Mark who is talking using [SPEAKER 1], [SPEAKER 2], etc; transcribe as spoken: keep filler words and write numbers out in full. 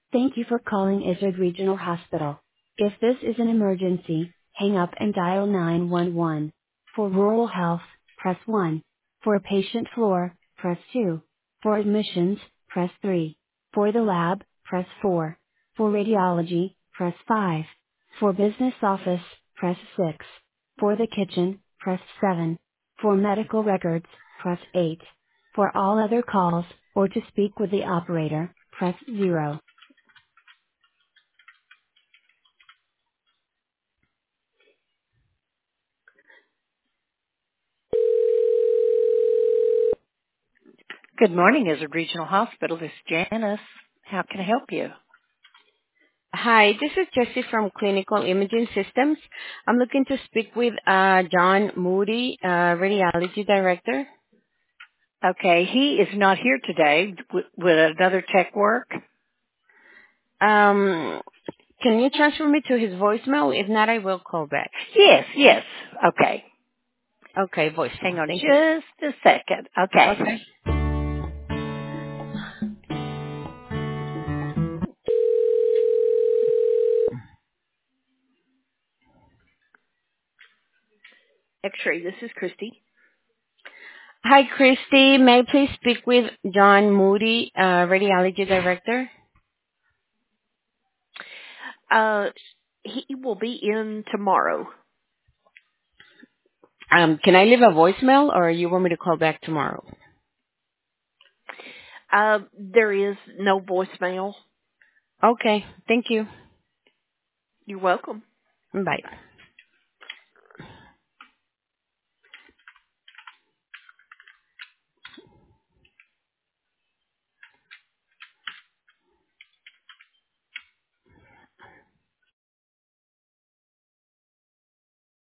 [SPEAKER 1] Thank you for calling Izzard Regional Hospital. If this is an emergency, hang up and dial nine one one. For rural health, press one. For a patient floor, press two. For admissions, press three. For the lab, press four. For radiology, press five. For business office, press six. For the kitchen, press seven. For medical records, press eight. For all other calls, or to speak with the operator, press zero. Good morning, Izzard Regional Hospital. This is Janice. How can I help you?
[SPEAKER 2] Hi, this is Jessie from Clinical Imaging Systems. I'm looking to speak with uh, John Moody, uh, Radiology Director.
[SPEAKER 1] Okay, he is not here today. W- Would another tech work?
[SPEAKER 2] Um, can you transfer me to his voicemail? If not, I will call back.
[SPEAKER 1] Yes, yes. Okay.
[SPEAKER 2] Okay,
[SPEAKER 1] Hang
[SPEAKER 2] voicemail.
[SPEAKER 1] on
[SPEAKER 2] Thank you.
[SPEAKER 1] just a second. Okay.
[SPEAKER 2] Okay.
[SPEAKER 1] X-ray, this is Christy.
[SPEAKER 2] Hi, Christy. May I please speak with John Moody, uh, Radiology Director?
[SPEAKER 1] Uh, he will be in tomorrow.
[SPEAKER 2] Um, can I leave a voicemail, or you want me to call back tomorrow?
[SPEAKER 1] Uh, there is no voicemail.
[SPEAKER 2] Okay. Thank you.
[SPEAKER 1] You're welcome.
[SPEAKER 2] Bye.